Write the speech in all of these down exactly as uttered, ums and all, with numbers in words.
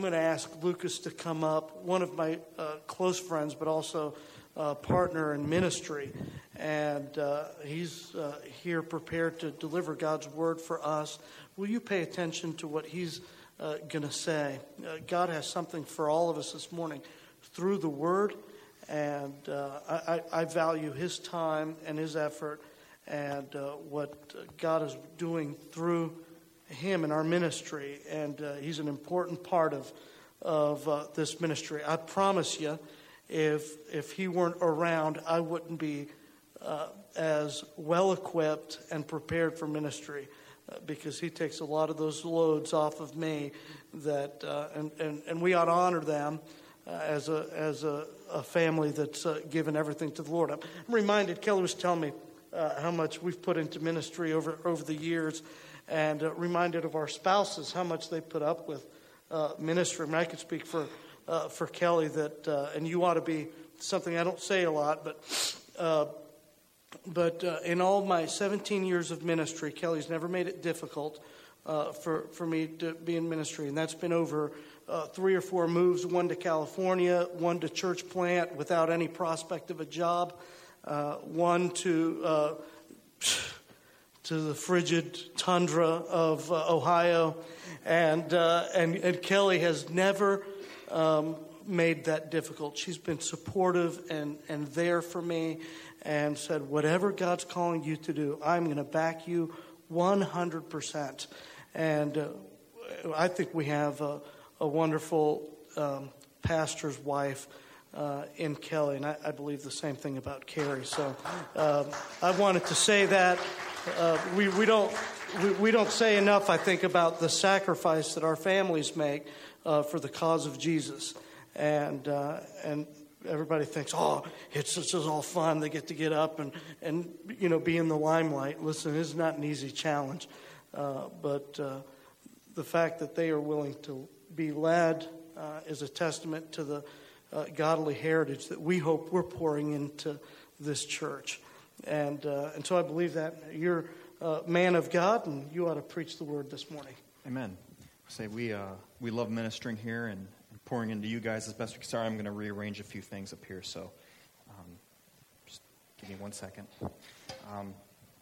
I'm going to ask Lucas to come up, one of my uh, close friends, but also uh, partner in ministry. And uh, he's uh, here prepared to deliver God's word for us. Will you pay attention to what he's uh, going to say? Uh, God has something for all of us this morning through the word. And uh, I, I value his time and his effort and uh, what God is doing through him in our ministry, and uh, he's an important part of of uh, this ministry. I promise you, if if he weren't around, I wouldn't be uh, as well equipped and prepared for ministry, uh, because he takes a lot of those loads off of me. That uh, and, and and we ought to honor them uh, as a as a, a family that's uh, given everything to the Lord. I'm reminded. Kelly was telling me uh, how much we've put into ministry over over the years. And uh, reminded of our spouses, how much they put up with uh, ministry. I mean, I could speak for uh, for Kelly that, uh, and you ought to be something I don't say a lot, but uh, but uh, in all my seventeen years of ministry, Kelly's never made it difficult uh, for for me to be in ministry, and that's been over uh, three or four moves: one to California, one to church plant without any prospect of a job, uh, one to. Uh, to the frigid tundra of uh, Ohio, and, uh, and and Kelly has never um, made that difficult. She's been supportive and, and there for me, and said, whatever God's calling you to do, I'm going to back you one hundred percent. And uh, I think we have a, a wonderful um, pastor's wife Uh, in Kelly, and I, I believe the same thing about Carrie. So um, I wanted to say that uh, we we don't we, we don't say enough, I think, about the sacrifice that our families make uh, for the cause of Jesus, and uh, and everybody thinks, oh, it's it's just all fun. They get to get up and and you know be in the limelight. Listen, it's not an easy challenge, uh, but uh, the fact that they are willing to be led uh, is a testament to the Uh, godly heritage that we hope we're pouring into this church. And uh, and so I believe that you're a man of God, and you ought to preach the word this morning. Amen. Say we uh, we love ministering here and, and pouring into you guys as best we can. Sorry, I'm going to rearrange a few things up here, so um, just give me one second. Um,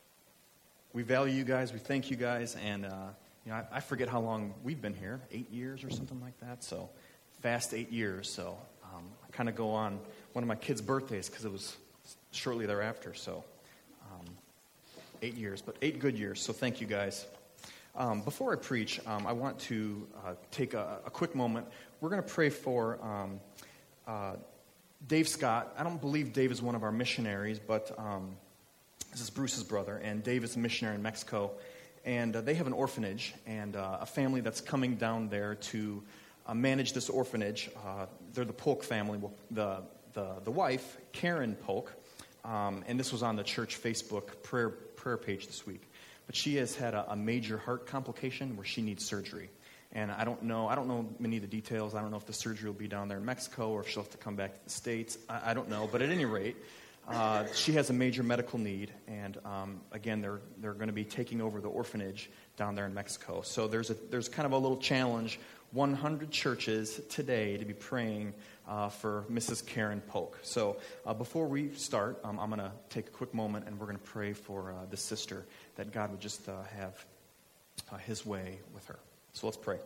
we value you guys. We thank you guys, and uh, you know I, I forget how long we've been here, eight years or something like that. So fast eight years. So. Um, I kind of go on one of my kids' birthdays because it was shortly thereafter. So um, eight years, but eight good years. So thank you guys. Um, before I preach, um, I want to uh, take a, a quick moment. We're going to pray for um, uh, Dave Scott. I don't believe Dave is one of our missionaries, but um, this is Bruce's brother, and Dave is a missionary in Mexico. And uh, they have an orphanage and uh, a family that's coming down there to Uh, manage this orphanage. Uh, they're the Polk family. Well, the the the wife, Karen Polk, um, and this was on the church Facebook prayer prayer page this week. But she has had a, a major heart complication where she needs surgery, and I don't know. I don't know many of the details. I don't know if the surgery will be down there in Mexico or if she'll have to come back to the States. I, I don't know. But at any rate, uh, she has a major medical need, and um, again, they're they're going to be taking over the orphanage down there in Mexico. So there's a there's kind of a little challenge. one hundred churches today to be praying uh, for Missus Karen Polk. So uh, before we start, um, I'm going to take a quick moment, and we're going to pray for uh, this sister, that God would just uh, have uh, his way with her. So let's pray.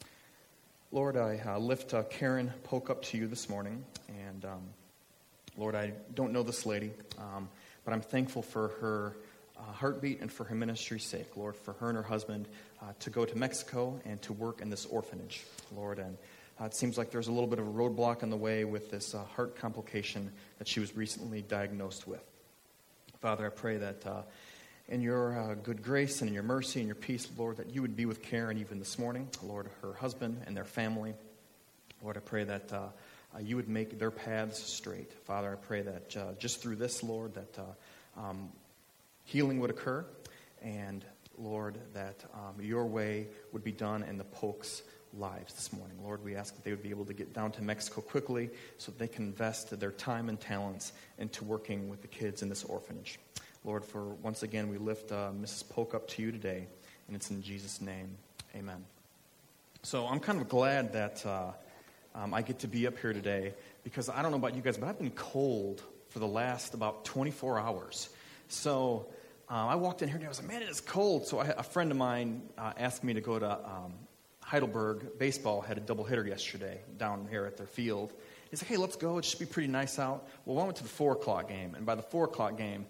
Lord, I uh, lift uh, Karen Polk up to you this morning. And um, Lord, I don't know this lady, um, but I'm thankful for her uh, heartbeat and for her ministry's sake. Lord, for her and her husband Uh, to go to Mexico and to work in this orphanage, Lord. And uh, it seems like there's a little bit of a roadblock in the way with this uh, heart complication that she was recently diagnosed with. Father, I pray that uh, in your uh, good grace and in your mercy and your peace, Lord, that you would be with Karen even this morning, Lord, her husband and their family. Lord, I pray that uh, uh, you would make their paths straight. Father, I pray that uh, just through this, Lord, that uh, um, healing would occur, and Lord, that um, your way would be done in the Polks' lives this morning. Lord, we ask that they would be able to get down to Mexico quickly so that they can invest their time and talents into working with the kids in this orphanage. Lord, for once again, we lift uh, Missus Polk up to you today, and it's in Jesus' name. Amen. So I'm kind of glad that uh, um, I get to be up here today because I don't know about you guys, but I've been cold for the last about twenty-four hours. So uh, I walked in here and I was like, man, it is cold. So I, a friend of mine uh, asked me to go to um, Heidelberg. Baseball had a doubleheader yesterday down here at their field. He's like, hey, let's go. It should be pretty nice out. Well, I went to the four o'clock game, and by the four o'clock game,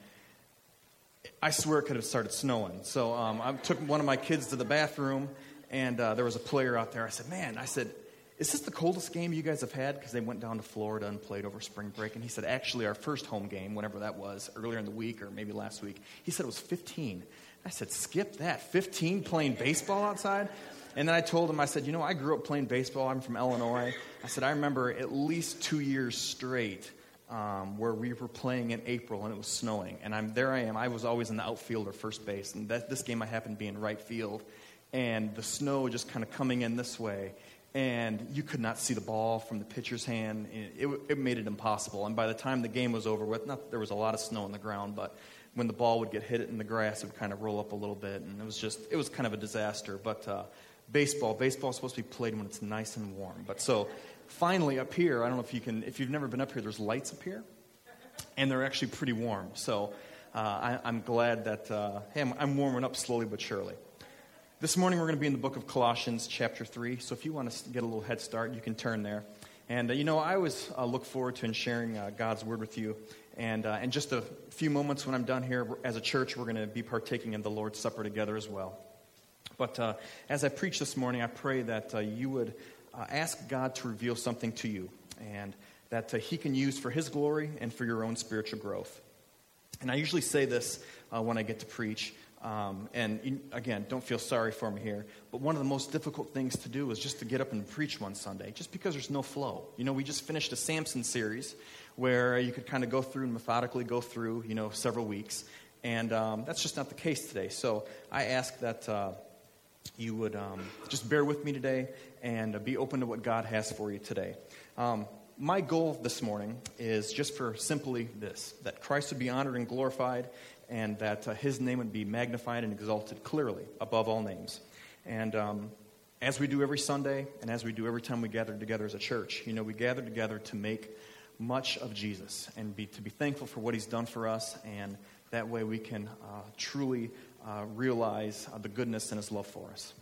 I swear it could have started snowing. So um, I took one of my kids to the bathroom, and uh, there was a player out there. I said, man, I said, is this the coldest game you guys have had? Because they went down to Florida and played over spring break. And he said, actually, our first home game, whenever that was, earlier in the week or maybe last week, he said it was fifteen. I said, skip that, fifteen playing baseball outside? And then I told him, I said, you know, I grew up playing baseball. I'm from Illinois. I said, I remember at least two years straight um, where we were playing in April and it was snowing. And I'm there I am. I was always in the outfield or first base. And that, this game I happened to be in right field. And the snow just kind of coming in this way. And you could not see the ball from the pitcher's hand. It, it, it made it impossible. And by the time the game was over with, not there was a lot of snow on the ground, but when the ball would get hit in the grass, it would kind of roll up a little bit. And it was just, it was kind of a disaster. But uh, baseball, baseball is supposed to be played when it's nice and warm. But so finally up here, I don't know if you can, if you've never been up here, there's lights up here. And they're actually pretty warm. So uh, I, I'm glad that, uh, hey, I'm, I'm warming up slowly but surely. This morning we're going to be in the book of Colossians chapter three, so if you want to get a little head start, you can turn there. And, uh, you know, I always uh, look forward to sharing uh, God's Word with you. And uh, in just a few moments when I'm done here, as a church, we're going to be partaking in the Lord's Supper together as well. But uh, as I preach this morning, I pray that uh, you would uh, ask God to reveal something to you, and that uh, He can use for His glory and for your own spiritual growth. And I usually say this uh, when I get to preach. Um, and again, don't feel sorry for me here, but one of the most difficult things to do is just to get up and preach one Sunday, just because there's no flow. You know, we just finished a Samson series where you could kind of go through and methodically go through, you know, several weeks. And um, that's just not the case today. So I ask that uh, you would um, just bear with me today and uh, be open to what God has for you today. Um, my goal this morning is just for simply this, that Christ would be honored and glorified, and that uh, His name would be magnified and exalted clearly above all names. And um, as we do every Sunday, and as we do every time we gather together as a church, you know, we gather together to make much of Jesus and be to be thankful for what He's done for us, and that way we can uh, truly uh, realize uh, the goodness and His love for us.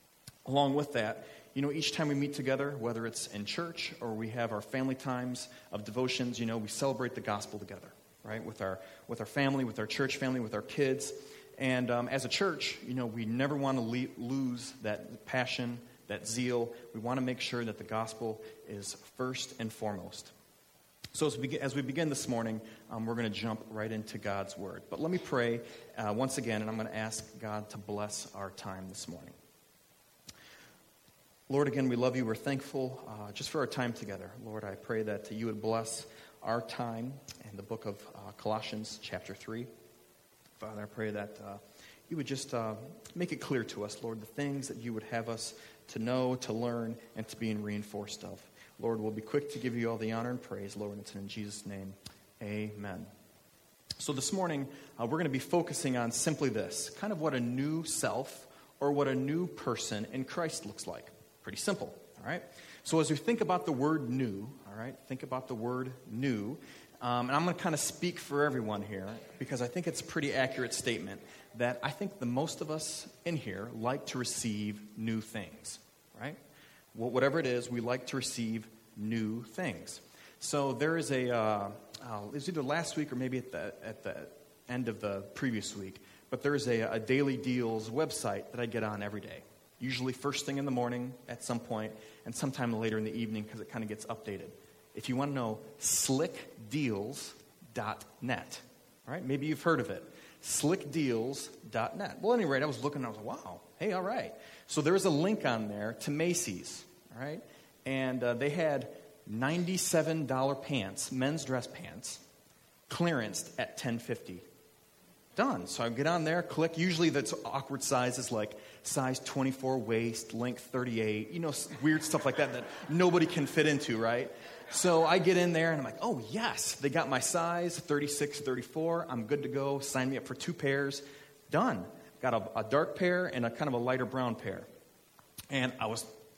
Along with that, you know, each time we meet together, whether it's in church or we have our family times of devotions, you know, we celebrate the gospel together. Right, with our with our family, with our church family, with our kids. And um, as a church, you know, we never want to le- lose that passion, that zeal. We want to make sure that the gospel is first and foremost. So as we begin, as we begin this morning, um, we're going to jump right into God's Word. But let me pray uh, once again, and I'm going to ask God to bless our time this morning. Lord, again, we love you. We're thankful uh, just for our time together. Lord, I pray that you would bless our time in the book of uh, Colossians chapter three. Father, I pray that uh, you would just uh, make it clear to us, Lord, the things that you would have us to know, to learn, and to be reinforced of. Lord, we'll be quick to give you all the honor and praise, Lord, and it's in Jesus' name, amen. So this morning, uh, we're going to be focusing on simply this, kind of what a new self or what a new person in Christ looks like. Pretty simple, all right? So as we think about the word new, all right, think about the word new. Um, and I'm going to kind of speak for everyone here because I think it's a pretty accurate statement that I think the most of us in here like to receive new things, right? Well, whatever it is, we like to receive new things. So there is a, uh, uh, it was either last week or maybe at the, at the end of the previous week, but there's a, a Daily Deals website that I get on every day. Usually first thing in the morning at some point, and sometime later in the evening because it kind of gets updated. If you want to know, slick deals dot net. All right, maybe you've heard of it. slick deals dot net. Well, at any rate, I was looking and I was like, wow, hey, all right. So there's a link on there to Macy's, all right? And uh, they had ninety-seven dollars pants, men's dress pants, clearanced at ten fifty. Done. So I get on there, click. Usually that's awkward sizes like size twenty-four waist, length thirty-eight, you know, weird stuff like that that nobody can fit into, right? So I get in there and I'm like, oh, yes, they got my size, thirty-six, thirty-four. I'm good to go. Sign me up for two pairs. Done. Got a, a dark pair and a kind of a lighter brown pair. And I was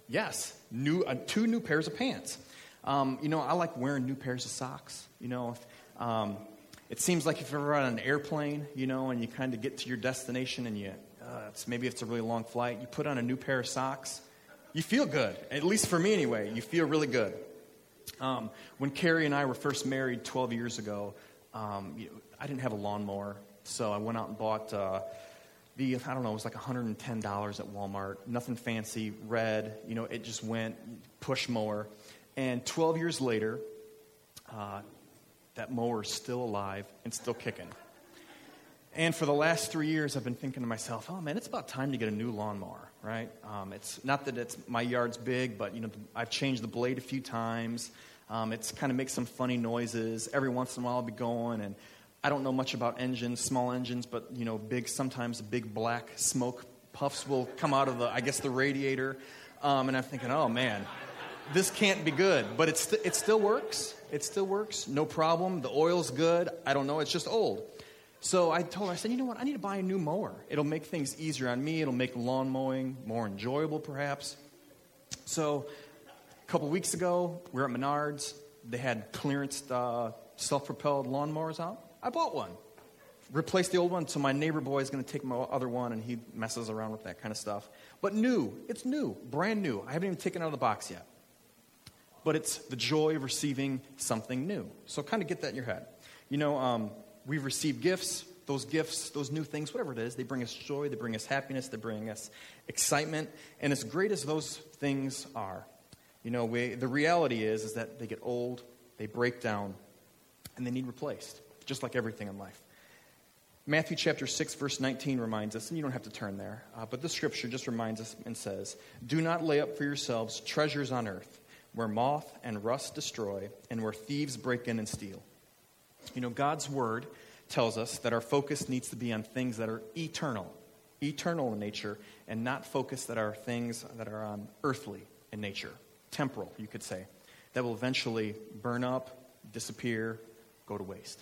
Yes, new uh, two new pairs of pants. Um, you know, I like wearing new pairs of socks. You know, if, um, it seems like if you're ever on an airplane, you know, and you kind of get to your destination and you, uh, it's, maybe it's a really long flight, you put on a new pair of socks, you feel good. At least for me anyway, you feel really good. Um, when Carrie and I were first married twelve years ago, um, you know, I didn't have a lawnmower, so I went out and bought uh, the, I don't know, it was like one hundred ten dollars at Walmart. Nothing fancy, red, you know, it just went push mower. And twelve years later, uh, that mower is still alive and still kicking. And for the last three years, I've been thinking to myself, oh, man, it's about time to get a new lawnmower, right? Um, it's not that it's my yard's big, but, you know, I've changed the blade a few times. Um, it's kind of makes some funny noises. Every once in a while I'll be going, and I don't know much about engines, small engines, but, you know, big, sometimes big black smoke puffs will come out of the, I guess, the radiator. Um, and I'm thinking, oh, man, this can't be good. But it's st- it still works. It still works. No problem. The oil's good. I don't know. It's just old. So I told her, I said, you know what? I need to buy a new mower. It'll make things easier on me. It'll make lawn mowing more enjoyable, perhaps. So a couple weeks ago, we were at Menards. They had clearance uh, self-propelled lawnmowers out. I bought one. Replaced the old one, so my neighbor boy is going to take my other one, and he messes around with that kind of stuff. But new. It's new. Brand new. I haven't even taken it out of the box yet. But it's the joy of receiving something new. So kind of get that in your head. You know, um, we've received gifts. Those gifts, those new things, whatever it is, they bring us joy, they bring us happiness, they bring us excitement. And as great as those things are, you know, we, the reality is, is that they get old, they break down, and they need replaced, just like everything in life. Matthew chapter six, verse nineteen reminds us, and you don't have to turn there, uh, but the scripture just reminds us and says, do not lay up for yourselves treasures on earth, where moth and rust destroy, and where thieves break in and steal. You know, God's word tells us that our focus needs to be on things that are eternal, eternal in nature, and not focus that are things that are um, earthly in nature, temporal, you could say, that will eventually burn up, disappear, go to waste.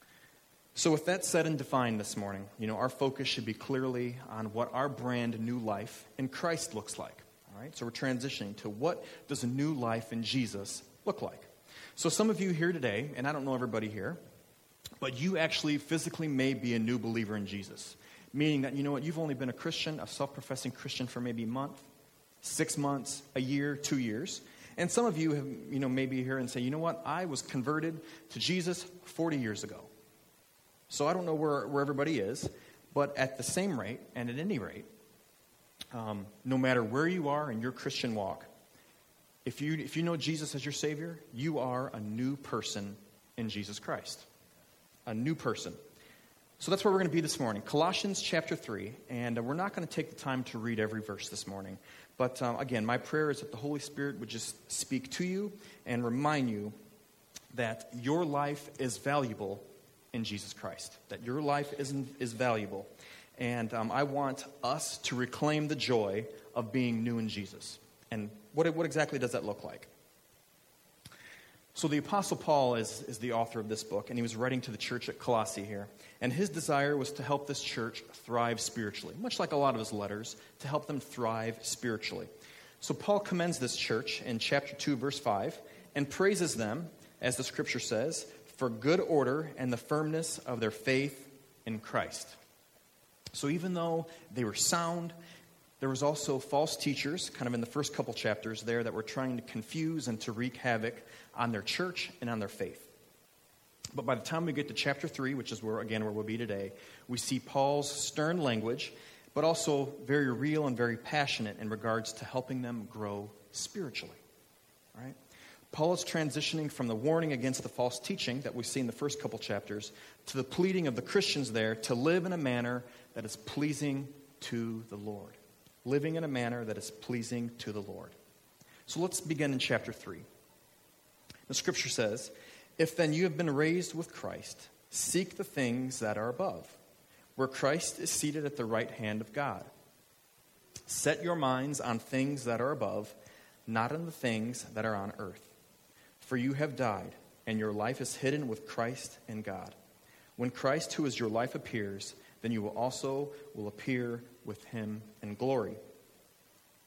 So with that said and defined this morning, you know, our focus should be clearly on what our brand new life in Christ looks like. All right, so we're transitioning to what does a new life in Jesus look like. So some of you here today, and I don't know everybody here, but you actually physically may be a new believer in Jesus. Meaning that, you know what, you've only been a Christian, a self-professing Christian for maybe a month, six months, a year, two years. And some of you have, you know, maybe here and say, you know what, I was converted to Jesus forty years ago. So I don't know where, where everybody is, but at the same rate, and at any rate, um, no matter where you are in your Christian walk, if you if you know Jesus as your Savior, you are a new person in Jesus Christ. A new person. So that's where we're going to be this morning. Colossians chapter three, and uh, we're not going to take the time to read every verse this morning. But um, again, my prayer is that the Holy Spirit would just speak to you and remind you that your life is valuable in Jesus Christ. That your life is, is valuable. And um, I want us to reclaim the joy of being new in Jesus. And what, what exactly does that look like? So the Apostle Paul is, is the author of this book, and he was writing to the church at Colossae here. And his desire was to help this church thrive spiritually, much like a lot of his letters, to help them thrive spiritually. So Paul commends this church in chapter two, verse five, and praises them, as the scripture says, for good order and the firmness of their faith in Christ. So even though they were sound, there was also false teachers, kind of in the first couple chapters there, that were trying to confuse and to wreak havoc on their church and on their faith. But by the time we get to chapter three, which is where, again, where we'll be today, we see Paul's stern language, but also very real and very passionate in regards to helping them grow spiritually. Right? Paul is transitioning from the warning against the false teaching that we see in the first couple chapters to the pleading of the Christians there to live in a manner that is pleasing to the Lord. Living in a manner that is pleasing to the Lord. So let's begin in chapter three. The scripture says, if then you have been raised with Christ, seek the things that are above, where Christ is seated at the right hand of God. Set your minds on things that are above, not on the things that are on earth. For you have died, and your life is hidden with Christ in God. When Christ, who is your life, appears, then you will also will appear with him in glory.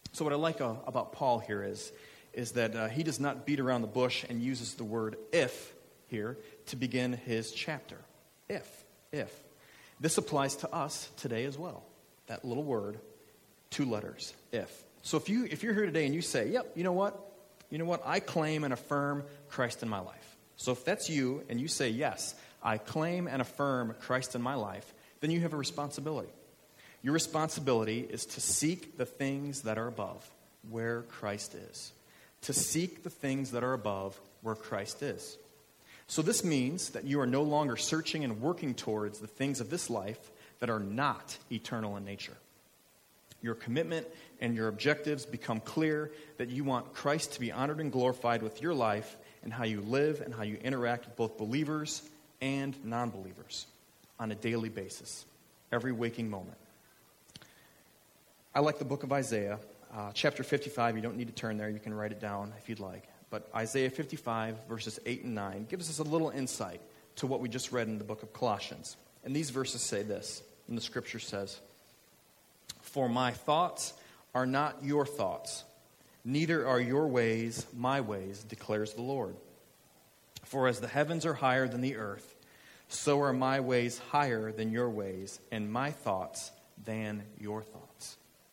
So what I like uh, about Paul here is, is that uh, he does not beat around the bush and uses the word if here to begin his chapter. If, if. This applies to us today as well. That little word, two letters, if. So if, you, if you're here today and you say, yep, you know what? You know what? I claim and affirm Christ in my life. So if that's you and you say, yes, I claim and affirm Christ in my life, then you have a responsibility. Your responsibility is to seek the things that are above, where Christ is. To seek the things that are above, where Christ is. So this means that you are no longer searching and working towards the things of this life that are not eternal in nature. Your commitment and your objectives become clear that you want Christ to be honored and glorified with your life and how you live and how you interact with both believers and non-believers on a daily basis, every waking moment. I like the book of Isaiah, uh, chapter fifty-five. You don't need to turn there. You can write it down if you'd like. But Isaiah fifty-five, verses eight and nine, gives us a little insight to what we just read in the book of Colossians. And these verses say this, and the scripture says, "For my thoughts are not your thoughts, neither are your ways my ways, declares the Lord. For as the heavens are higher than the earth, so are my ways higher than your ways, and my thoughts than your thoughts."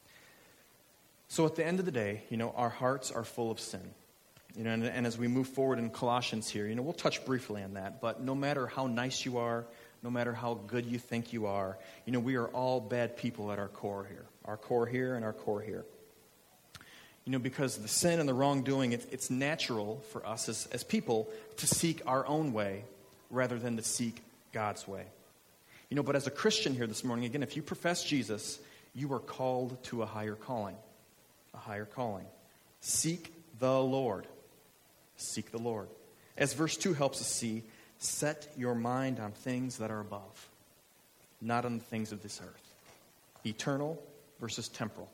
So at the end of the day, you know, our hearts are full of sin. You know, and, and as we move forward in Colossians here, you know, we'll touch briefly on that. But no matter how nice you are, no matter how good you think you are, you know, we are all bad people at our core here. Our core here and our core here. You know, because the sin and the wrongdoing, it's, it's natural for us as, as people to seek our own way rather than to seek God's way. You know, but as a Christian here this morning, again, if you profess Jesus, you are called to a higher calling. A higher calling. Seek the Lord. Seek the Lord. As verse two helps us see, set your mind on things that are above, not on the things of this earth. Eternal versus temporal.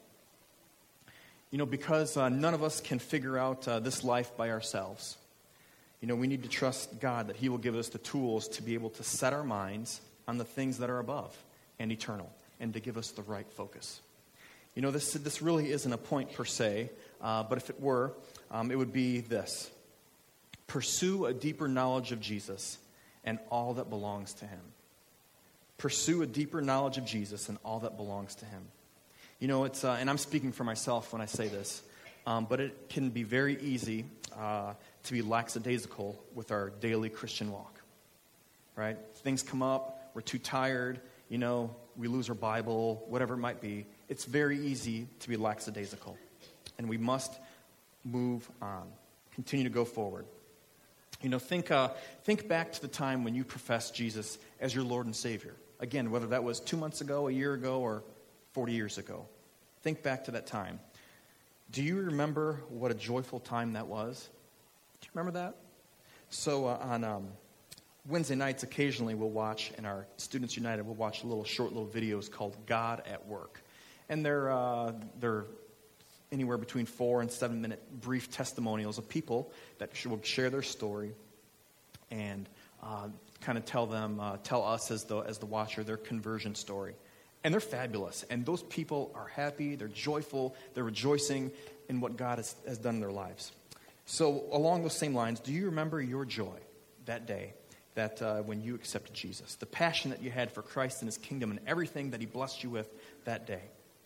You know, because uh, none of us can figure out uh, this life by ourselves. You know, we need to trust God that He will give us the tools to be able to set our minds on the things that are above and eternal, and to give us the right focus. You know, this this really isn't a point per se, uh, but if it were, um, it would be this. Pursue a deeper knowledge of Jesus and all that belongs to Him. Pursue a deeper knowledge of Jesus and all that belongs to Him. You know, it's uh, and I'm speaking for myself when I say this, um, but it can be very easy uh, to be lackadaisical with our daily Christian walk. Right? Things come up, we're too tired, you know, we lose our Bible, whatever it might be. It's very easy to be lackadaisical. And we must move on, continue to go forward. You know, think uh, think back to the time when you professed Jesus as your Lord and Savior. Again, whether that was two months ago, a year ago, or forty years ago. Think back to that time. Do you remember what a joyful time that was? Do you remember that? So uh, on um, Wednesday nights, occasionally we'll watch, in our Students United, we'll watch little short little videos called God at Work. And they're, uh, they're anywhere between four and seven minute brief testimonials of people that will share their story and uh, kind of tell them, uh, tell us as the, as the watcher their conversion story. And they're fabulous. And those people are happy, they're joyful, they're rejoicing in what God has, has done in their lives. So along those same lines, do you remember your joy that day? That uh, when you accepted Jesus, the passion that you had for Christ and His kingdom and everything that He blessed you with that day.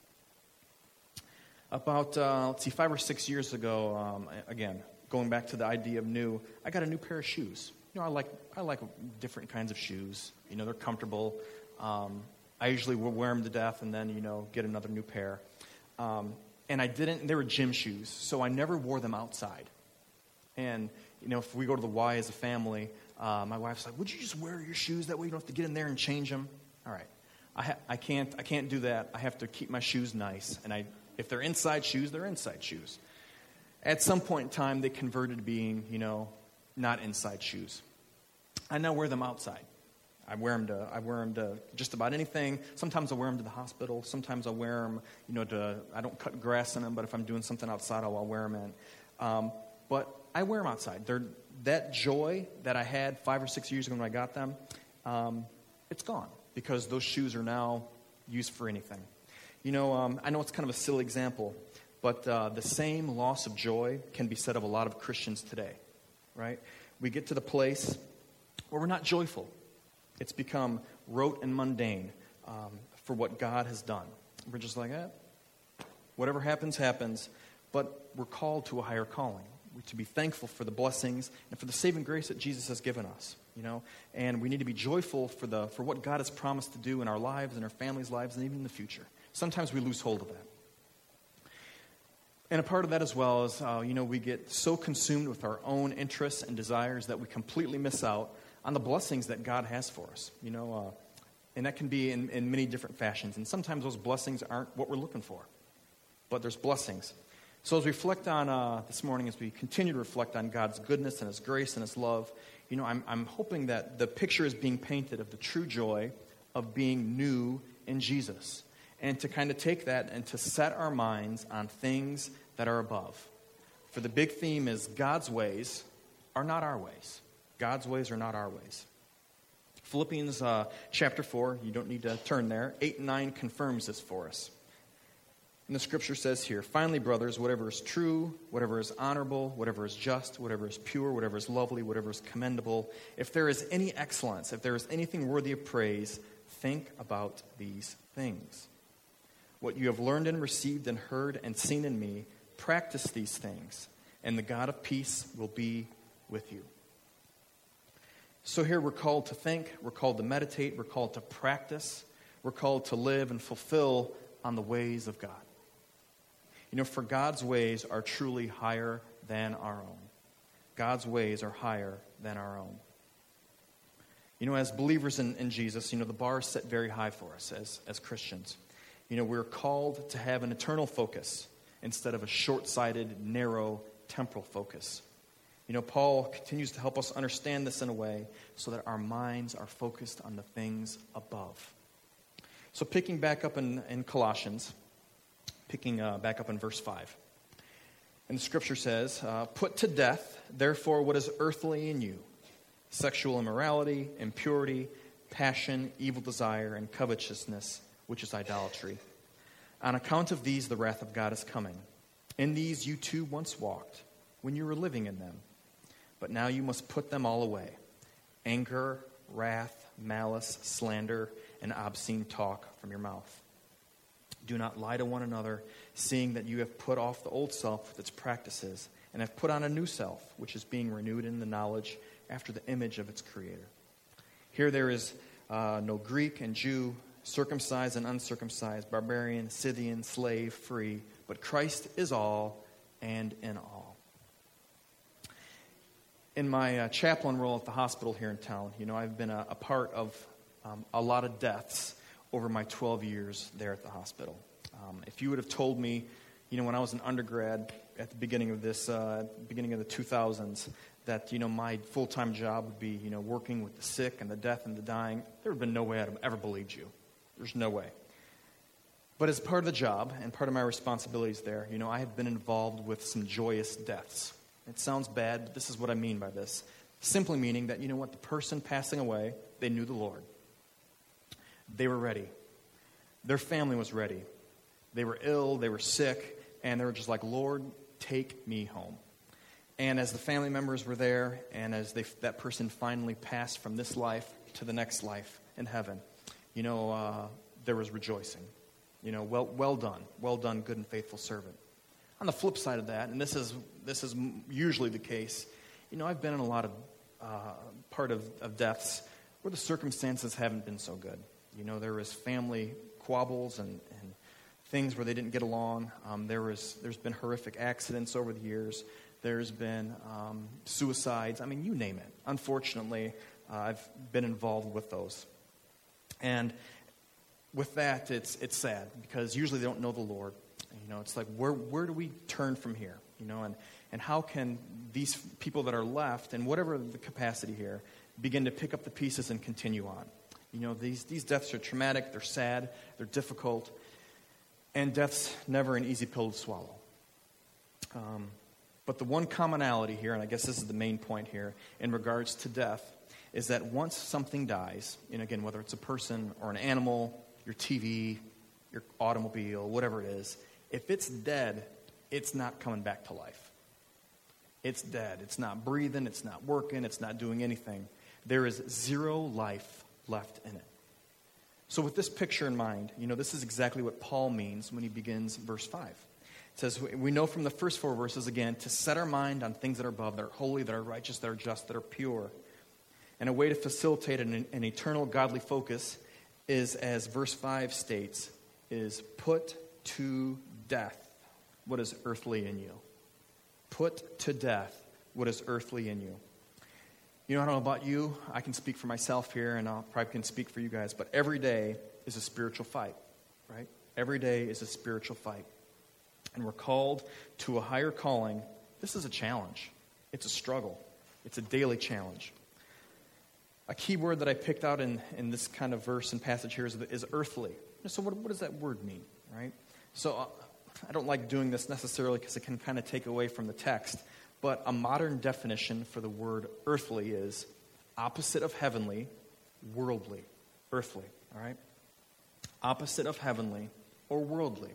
About, uh, let's see, five or six years ago, um, again, going back to the idea of new, I got a new pair of shoes. You know, I like I like different kinds of shoes. You know, they're comfortable. Um, I usually will wear them to death and then, you know, get another new pair. Um, and I didn't, they were gym shoes, so I never wore them outside. And, you know, if we go to the Y as a family, uh, my wife's like, would you just wear your shoes? That way you don't have to get in there and change them. All right. I, ha- I can't I can't do that. I have to keep my shoes nice. And I if they're inside shoes, they're inside shoes. At some point in time, they converted to being, you know, not inside shoes. I now wear them outside. I wear them to I wear them to just about anything. Sometimes I wear them to the hospital. Sometimes I wear them, you know, to I don't cut grass in them, but if I'm doing something outside, I'll, I'll wear them in. Um, but I wear them outside. They're, that joy that I had five or six years ago when I got them, um, it's gone because those shoes are now used for anything. You know, um, I know it's kind of a silly example, But uh, the same loss of joy can be said of a lot of Christians today, right? We get to the place where we're not joyful. It's become rote and mundane um, for what God has done. We're just like, eh, whatever happens, happens. But we're called to a higher calling. We're to be thankful for the blessings and for the saving grace that Jesus has given us, you know. And we need to be joyful for the for what God has promised to do in our lives and our families' lives and even in the future. Sometimes we lose hold of that. And a part of that as well is, uh, you know, we get so consumed with our own interests and desires that we completely miss out on the blessings that God has for us, you know. Uh, and that can be in, in many different fashions. And sometimes those blessings aren't what we're looking for. But there's blessings. So as we reflect on, uh, this morning, as we continue to reflect on God's goodness and His grace and His love, you know, I'm, I'm hoping that the picture is being painted of the true joy of being new in Jesus. And to kind of take that and to set our minds on things that are above. For the big theme is God's ways are not our ways. God's ways are not our ways. Philippians uh, chapter four, you don't need to turn there, eight and nine confirms this for us. And the scripture says here, finally, brothers, whatever is true, whatever is honorable, whatever is just, whatever is pure, whatever is lovely, whatever is commendable, if there is any excellence, if there is anything worthy of praise, think about these things. What you have learned and received and heard and seen in me, practice these things, and the God of peace will be with you. So here we're called to think, we're called to meditate, we're called to practice, we're called to live and fulfill on the ways of God. You know, for God's ways are truly higher than our own. God's ways are higher than our own. You know, as believers in, in Jesus, you know, the bar is set very high for us as, as Christians. You know, we're called to have an eternal focus instead of a short-sighted, narrow, temporal focus. You know, Paul continues to help us understand this in a way so that our minds are focused on the things above. So picking back up in, in Colossians, picking uh, back up in verse five. And the scripture says, uh, put to death, therefore, what is earthly in you, sexual immorality, impurity, passion, evil desire, and covetousness, which is idolatry. On account of these, the wrath of God is coming. In these you too once walked, when you were living in them. But now you must put them all away. Anger, wrath, malice, slander, and obscene talk from your mouth. Do not lie to one another, seeing that you have put off the old self with its practices, and have put on a new self, which is being renewed in the knowledge after the image of its creator. Here there is uh, no Greek and Jew, circumcised and uncircumcised, barbarian, Scythian, slave, free, but Christ is all and in all. In my uh, chaplain role at the hospital here in town, you know, I've been a, a part of um, a lot of deaths over my twelve years there at the hospital. Um, if you would have told me, you know, when I was an undergrad at the beginning of this, uh, beginning of the two thousands, that, you know, my full-time job would be, you know, working with the sick and the deaf and the dying, there would have been no way I'd have ever believed you. There's no way. But as part of the job and part of my responsibilities there, you know, I have been involved with some joyous deaths. It sounds bad, but this is what I mean by this. Simply meaning that, you know what, the person passing away, they knew the Lord. They were ready. Their family was ready. They were ill, they were sick, and they were just like, Lord, take me home. And as the family members were there, and as they, that person finally passed from this life to the next life in heaven, you know, uh, there was rejoicing. You know, well, well done, well done, good and faithful servant. On the flip side of that, and this is this is usually the case, you know, I've been in a lot of uh, part of, of deaths where the circumstances haven't been so good. You know, there was family squabbles and, and things where they didn't get along. Um, there was there's been horrific accidents over the years. There's been um, suicides. I mean, you name it. Unfortunately, uh, I've been involved with those. And with that, it's it's sad because usually they don't know the Lord. You know, it's like, where where do we turn from here? You know, and, and how can these people that are left, in whatever the capacity here, begin to pick up the pieces and continue on? You know, these, these deaths are traumatic, they're sad, they're difficult, and death's never an easy pill to swallow. Um, but the one commonality here, and I guess this is the main point here, in regards to death, is that once something dies, and again, whether it's a person or an animal, your T V, your automobile, whatever it is, if it's dead, it's not coming back to life. It's dead. It's not breathing. It's not working. It's not doing anything. There is zero life left in it. So with this picture in mind, you know, this is exactly what Paul means when he begins verse five. It says, we know from the first four verses, again, to set our mind on things that are above, that are holy, that are righteous, that are just, that are pure. And a way to facilitate an, an eternal godly focus is, as verse five states, is put to death what is earthly in you. Put to death what is earthly in you. You know, I don't know about you. I can speak for myself here, and I probably can speak for you guys, but every day is a spiritual fight, right? Every day is a spiritual fight. And we're called to a higher calling. This is a challenge. It's a struggle. It's a daily challenge. A key word that I picked out in, in this kind of verse and passage here is, is earthly. So what, what does that word mean, right? So uh, I don't like doing this necessarily because it can kind of take away from the text, but a modern definition for the word earthly is opposite of heavenly, worldly. Earthly, all right? Opposite of heavenly or worldly.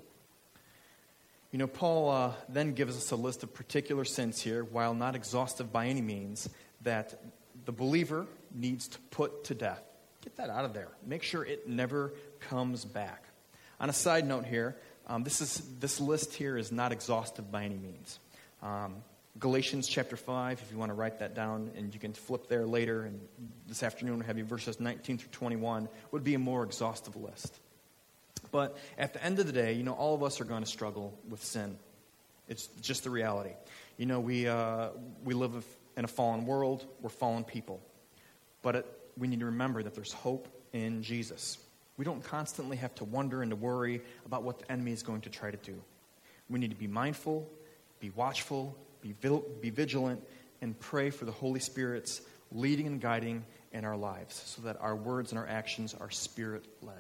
You know, Paul uh, then gives us a list of particular sins here, while not exhaustive by any means, that the believer needs to put to death. Get that out of there. Make sure it never comes back. On a side note here, um, this is this list here is not exhaustive by any means. Um, Galatians chapter five, if you want to write that down, and you can flip there later, and this afternoon we'll have you verses nineteen through twenty-one, would be a more exhaustive list. But at the end of the day, you know, all of us are going to struggle with sin. It's just the reality. You know, we uh, we live in a fallen world. We're fallen people. But it, we need to remember that there's hope in Jesus. We don't constantly have to wonder and to worry about what the enemy is going to try to do. We need to be mindful, be watchful, be, vil- be vigilant, and pray for the Holy Spirit's leading and guiding in our lives so that our words and our actions are Spirit-led.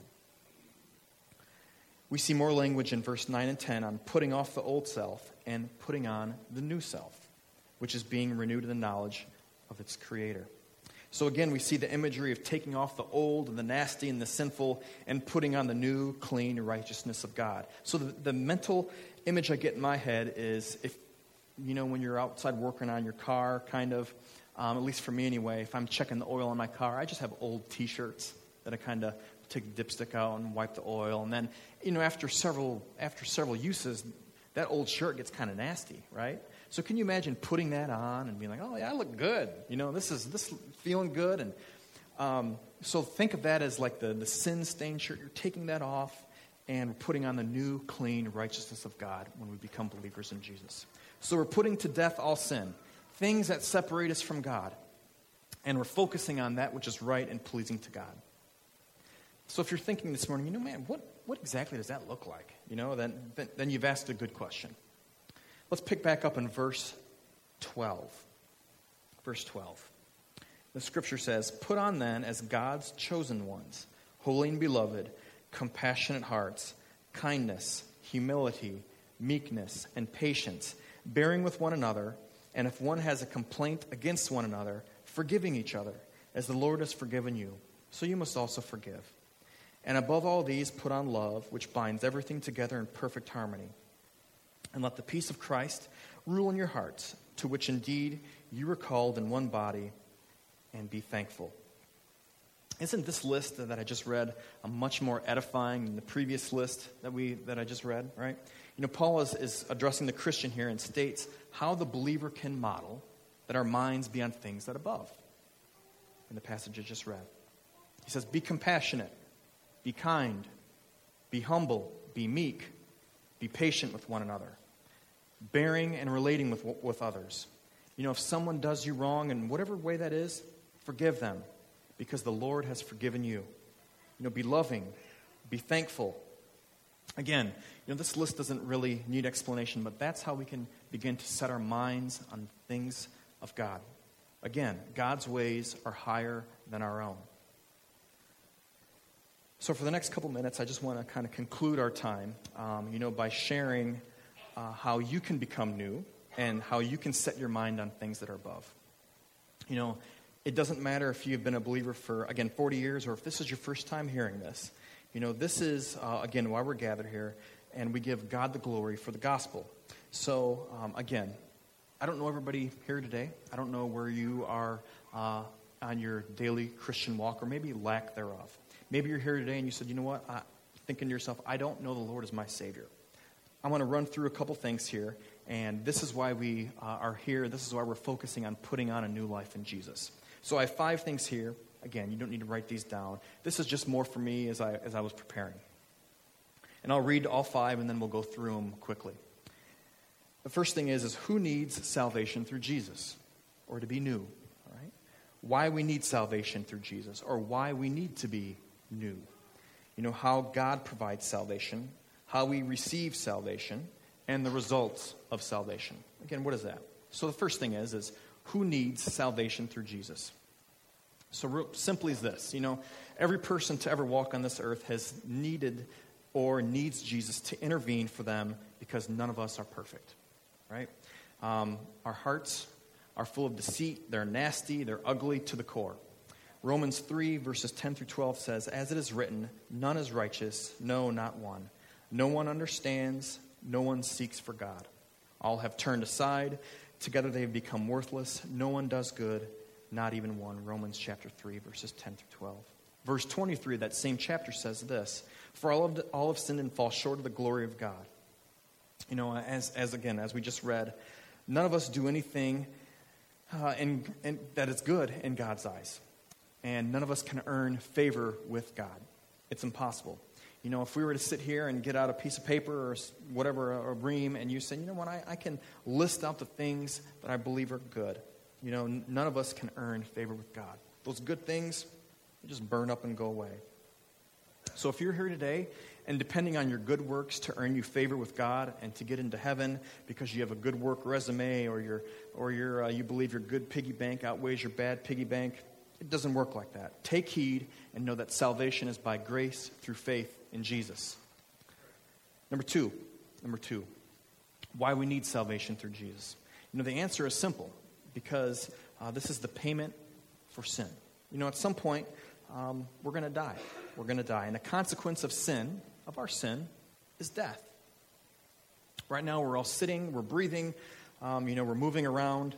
We see more language in verse nine and ten on putting off the old self and putting on the new self, which is being renewed in the knowledge of its creator. So again, we see the imagery of taking off the old and the nasty and the sinful and putting on the new, clean righteousness of God. So the, the mental image I get in my head is if, you know, when you're outside working on your car, kind of, um, at least for me anyway, if I'm checking the oil on my car, I just have old T-shirts that I kind of take the dipstick out and wipe the oil. And then, you know, after several after several uses, that old shirt gets kind of nasty, right? So can you imagine putting that on and being like, oh, yeah, I look good. You know, this is this feeling good. And um, so think of that as like the, the sin-stained shirt. You're taking that off and putting on the new, clean righteousness of God when we become believers in Jesus. So we're putting to death all sin, things that separate us from God. And we're focusing on that which is right and pleasing to God. So if you're thinking this morning, you know, man, what, what exactly does that look like? You know, then, then then you've asked a good question. Let's pick back up in verse twelve. Verse twelve. The scripture says, "Put on then as God's chosen ones, holy and beloved, compassionate hearts, kindness, humility, meekness, and patience, bearing with one another, and if one has a complaint against one another, forgiving each other, as the Lord has forgiven you, so you must also forgive. And above all these, put on love, which binds everything together in perfect harmony. And let the peace of Christ rule in your hearts, to which indeed you were called in one body, and be thankful." Isn't this list that I just read a much more edifying than the previous list that we that I just read, right? You know, Paul is, is addressing the Christian here and states how the believer can model that our minds be on things that are above. In the passage I just read. He says, be compassionate. Be kind, be humble, be meek, be patient with one another, bearing and relating with with others. You know, if someone does you wrong in whatever way that is, forgive them because the Lord has forgiven you. You know, be loving, be thankful. Again, you know, this list doesn't really need explanation, but that's how we can begin to set our minds on things of God. Again, God's ways are higher than our own. So for the next couple minutes, I just want to kind of conclude our time, um, you know, by sharing uh, how you can become new and how you can set your mind on things that are above. You know, it doesn't matter if you've been a believer for, again, forty years, or if this is your first time hearing this. You know, this is, uh, again, why we're gathered here, and we give God the glory for the gospel. So, um, again, I don't know everybody here today. I don't know where you are uh, on your daily Christian walk, or maybe lack thereof. Maybe you're here today and you said, you know what, I, thinking to yourself, I don't know the Lord as my Savior. I want to run through a couple things here, and this is why we uh, are here. This is why we're focusing on putting on a new life in Jesus. So I have five things here. Again, you don't need to write these down. This is just more for me as I as I was preparing. And I'll read all five, and then we'll go through them quickly. The first thing is, is who needs salvation through Jesus, or to be new? All right? Why we need salvation through Jesus, or why we need to be new. You know, how God provides salvation, how we receive salvation, and the results of salvation. Again, what is that? So the first thing is, is who needs salvation through Jesus? So real simply is this, you know, every person to ever walk on this earth has needed or needs Jesus to intervene for them, because none of us are perfect, right? Um, our hearts are full of deceit. They're nasty. They're ugly to the core. Romans three, verses ten through twelve says, as it is written, none is righteous, no, not one. No one understands, no one seeks for God. All have turned aside. Together they have become worthless. No one does good, not even one. Romans chapter three, verses ten through twelve. Verse twenty-three of that same chapter says this, for all of the, all have sinned and fall short of the glory of God. You know, as, as again, as we just read, none of us do anything uh, in, in, that is good in God's eyes. And none of us can earn favor with God. It's impossible. You know, if we were to sit here and get out a piece of paper or whatever, a ream, and you say, you know what, I, I can list out the things that I believe are good. You know, n- none of us can earn favor with God. Those good things, they just burn up and go away. So if you're here today, and depending on your good works to earn you favor with God and to get into heaven because you have a good work resume, or your, or your, uh, you believe your good piggy bank outweighs your bad piggy bank, it doesn't work like that. Take heed and know that salvation is by grace through faith in Jesus. Number two, number two, why we need salvation through Jesus. You know, the answer is simple, because uh, this is the payment for sin. You know, at some point, um, we're going to die. We're going to die. And the consequence of sin, of our sin, is death. Right now, we're all sitting, we're breathing, um, you know, we're moving around,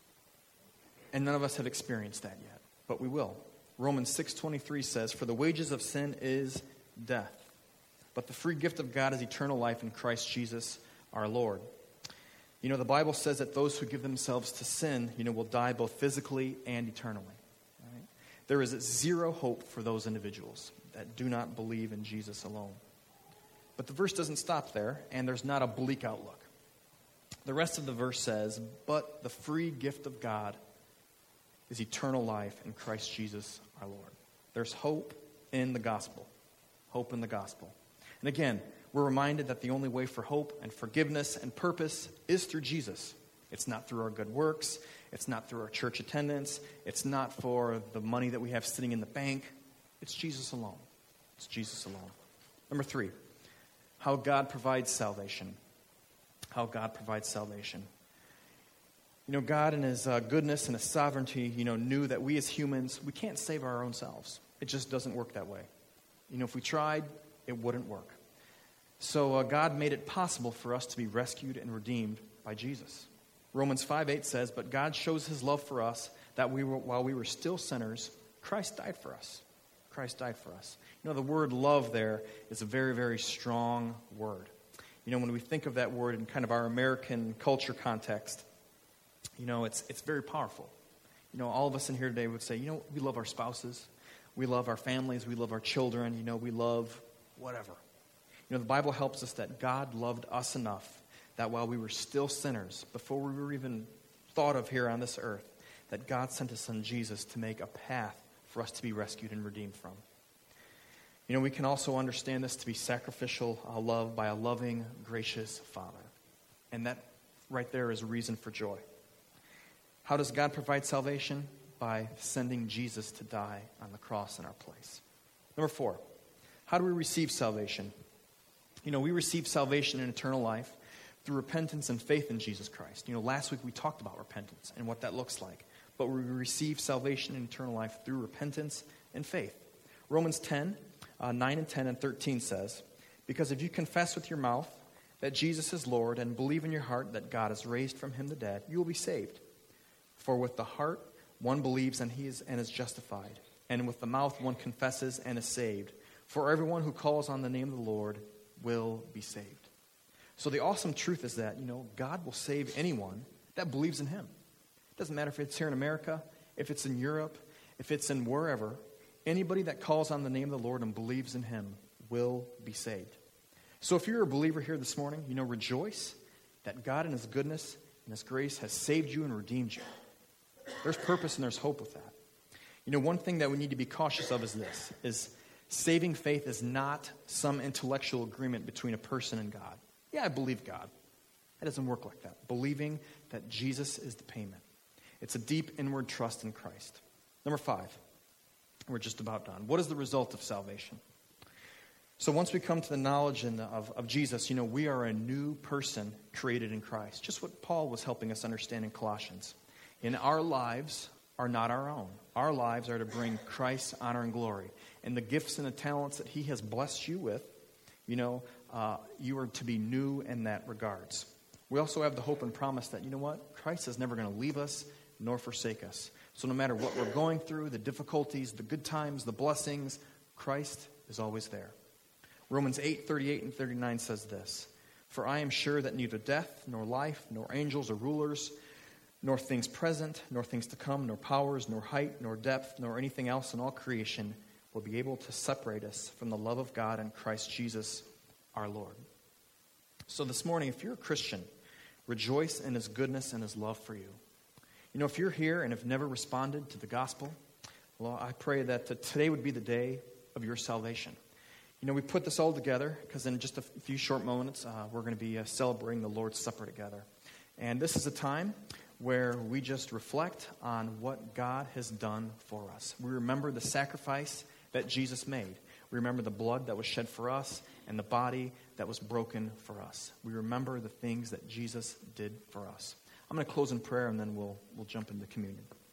and none of us have experienced that yet. But we will. Romans six twenty-three says, for the wages of sin is death, but the free gift of God is eternal life in Christ Jesus our Lord. You know, the Bible says that those who give themselves to sin, you know, will die both physically and eternally. Right? There is zero hope for those individuals that do not believe in Jesus alone. But the verse doesn't stop there, and there's not a bleak outlook. The rest of the verse says, but the free gift of God is eternal life in Christ Jesus our Lord. There's hope in the gospel. Hope in the gospel. And again, we're reminded that the only way for hope and forgiveness and purpose is through Jesus. It's not through our good works. It's not through our church attendance. It's not for the money that we have sitting in the bank. It's Jesus alone. It's Jesus alone. Number three, how God provides salvation. How God provides salvation. You know, God in his uh, goodness and his sovereignty, you know, knew that we as humans, we can't save our own selves. It just doesn't work that way. You know, if we tried, it wouldn't work. So uh, God made it possible for us to be rescued and redeemed by Jesus. Romans five eight says, but God shows his love for us, that we were, while we were still sinners, Christ died for us. Christ died for us. You know, the word love there is a very, very strong word. You know, when we think of that word in kind of our American culture context, you know, it's it's very powerful. You know, all of us in here today would say, you know, we love our spouses. We love our families. We love our children. You know, we love whatever. You know, the Bible helps us that God loved us enough that while we were still sinners, before we were even thought of here on this earth, that God sent his son Jesus to make a path for us to be rescued and redeemed from. You know, we can also understand this to be sacrificial uh, love by a loving, gracious Father. And that right there is a reason for joy. How does God provide salvation? By sending Jesus to die on the cross in our place. Number four, how do we receive salvation? You know, we receive salvation and eternal life through repentance and faith in Jesus Christ. You know, last week we talked about repentance and what that looks like. But we receive salvation and eternal life through repentance and faith. Romans ten, uh, nine and ten and thirteen says, because if you confess with your mouth that Jesus is Lord and believe in your heart that God has raised from him the dead, you will be saved. For with the heart one believes and he is and is justified, and with the mouth one confesses and is saved. For everyone who calls on the name of the Lord will be saved. So the awesome truth is that, you know, God will save anyone that believes in him. It doesn't matter if it's here in America, if it's in Europe, if it's in wherever. Anybody that calls on the name of the Lord and believes in him will be saved. So if you're a believer here this morning, you know, rejoice that God in his goodness and his grace has saved you and redeemed you. There's purpose and there's hope with that. You know, one thing that we need to be cautious of is this, is saving faith is not some intellectual agreement between a person and God. Yeah, I believe God. It doesn't work like that. Believing that Jesus is the payment. It's a deep inward trust in Christ. Number five, we're just about done. What is the result of salvation? So once we come to the knowledge in the, of, of Jesus, you know, we are a new person created in Christ. Just what Paul was helping us understand in Colossians. And our lives are not our own. Our lives are to bring Christ honor and glory. And the gifts and the talents that he has blessed you with, you know, uh, you are to be new in that regards. We also have the hope and promise that, you know what? Christ is never going to leave us nor forsake us. So no matter what we're going through, the difficulties, the good times, the blessings, Christ is always there. Romans eight, thirty-eight and thirty-nine says this, For I am sure that neither death, nor life, nor angels or rulers, nor things present, nor things to come, nor powers, nor height, nor depth, nor anything else in all creation will be able to separate us from the love of God and Christ Jesus our Lord. So this morning, if you're a Christian, rejoice in his goodness and his love for you. You know, if you're here and have never responded to the gospel, well, I pray that today would be the day of your salvation. You know, we put this all together because in just a few short moments, uh, we're going to be uh, celebrating the Lord's Supper together. And this is a time where we just reflect on what God has done for us. We remember the sacrifice that Jesus made. We remember the blood that was shed for us and the body that was broken for us. We remember the things that Jesus did for us. I'm going to close in prayer and then we'll we'll jump into communion.